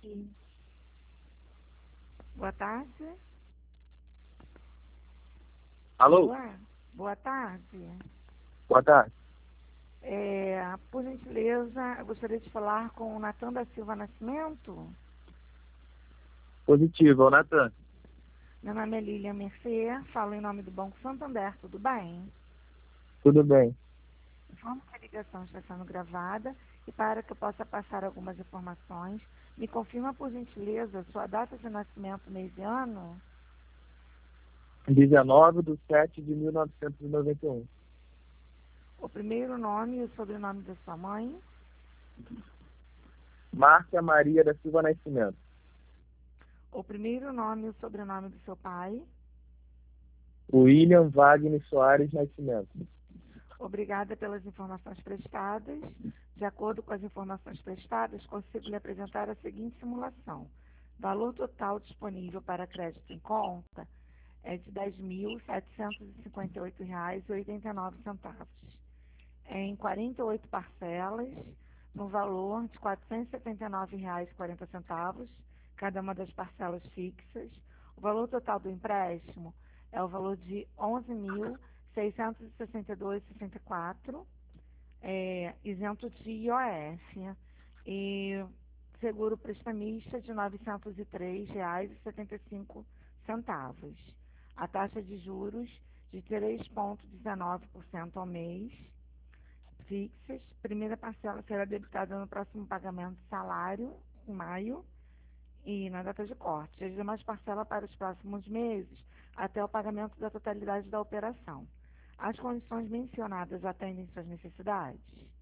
Boa tarde. Alô? Olá. Boa tarde. Boa tarde. Por gentileza, eu gostaria de falar com o Natan da Silva Nascimento. Positivo, é o Natan. Meu nome é Lilian Mercê, falo em nome do Banco Santander, tudo bem? Tudo bem. Informo que a ligação está sendo gravada e para que eu possa passar algumas informações, me confirma por gentileza sua data de nascimento, mês e ano? 19/7/1991. O primeiro nome e o sobrenome da sua mãe? Márcia Maria da Silva Nascimento. O primeiro nome e o sobrenome do seu pai? William Wagner Soares Nascimento. Obrigada pelas informações prestadas. De acordo com as informações prestadas, consigo lhe apresentar a seguinte simulação. Valor total disponível para crédito em conta é de R$ 10.758,89, em 48 parcelas, no valor de R$ 479,40, cada uma das parcelas fixas. O valor total do empréstimo é o valor de R$ 11.662,64, isento de IOF, e seguro prestamista de R$ 903,75. A taxa de juros de 3,19% ao mês, fixas. Primeira parcela será debitada no próximo pagamento de salário, em maio, e na data de corte. As demais parcelas para os próximos meses, até o pagamento da totalidade da operação. As condições mencionadas atendem suas necessidades?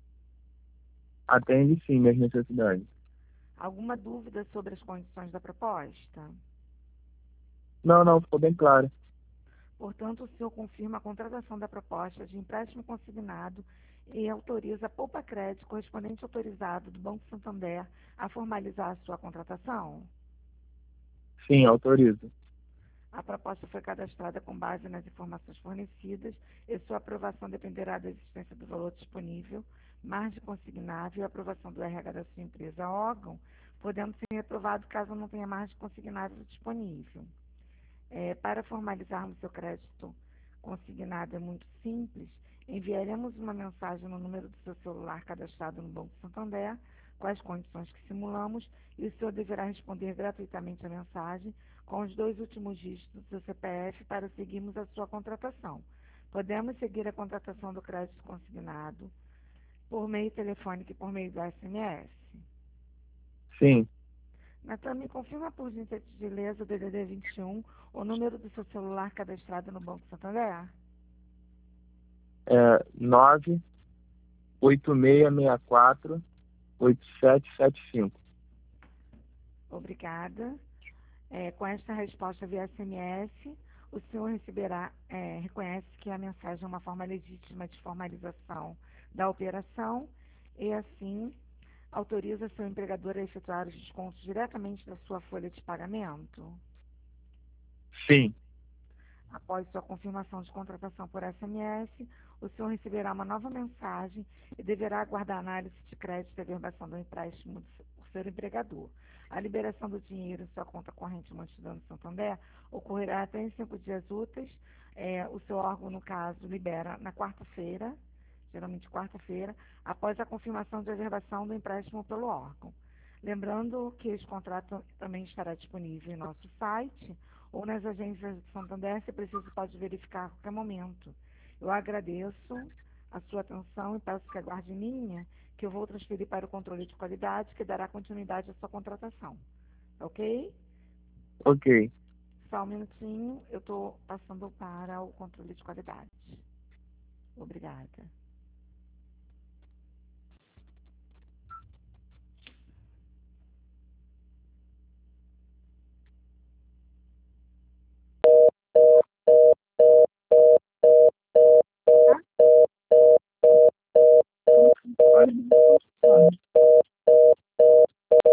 Atende sim minhas necessidades. Alguma dúvida sobre as condições da proposta? Não, ficou bem claro. Portanto, o senhor confirma a contratação da proposta de empréstimo consignado e autoriza a Poupa Crédito, correspondente autorizado do Banco Santander, a formalizar a sua contratação? Sim, autorizo. A proposta foi cadastrada com base nas informações fornecidas e sua aprovação dependerá da existência do valor disponível, margem consignável e aprovação do RH da sua empresa órgão, podendo ser aprovado caso não tenha margem consignável disponível. Para formalizarmos seu crédito consignado é muito simples, enviaremos uma mensagem no número do seu celular cadastrado no Banco Santander, com as condições que simulamos, e o senhor deverá responder gratuitamente a mensagem com os 2 últimos dígitos do seu CPF para seguirmos a sua contratação. Podemos seguir a contratação do crédito consignado por meio telefônico e por meio do SMS? Sim. Natan, me confirma por gentileza o DDD 21, o número do seu celular cadastrado no Banco Santander? 98664-8775. Obrigada. Com esta resposta via SMS, o senhor reconhece que a mensagem é uma forma legítima de formalização da operação e, assim, autoriza seu empregador a efetuar os descontos diretamente da sua folha de pagamento? Sim. Após sua confirmação de contratação por SMS, o senhor receberá uma nova mensagem e deverá aguardar a análise de crédito e averbação do empréstimo por seu empregador. A liberação do dinheiro em sua conta corrente mantida no Santander ocorrerá até em 5 dias úteis. O seu órgão, no caso, libera na quarta-feira, geralmente quarta-feira, após a confirmação de averbação do empréstimo pelo órgão. Lembrando que esse contrato também estará disponível em nosso site ou nas agências de Santander, se preciso pode verificar a qualquer momento. Eu agradeço a sua atenção e peço que aguarde em linha, que eu vou transferir para o controle de qualidade, que dará continuidade à sua contratação. Ok? Ok. Só um minutinho, eu estou passando para o controle de qualidade. Obrigada. Olha.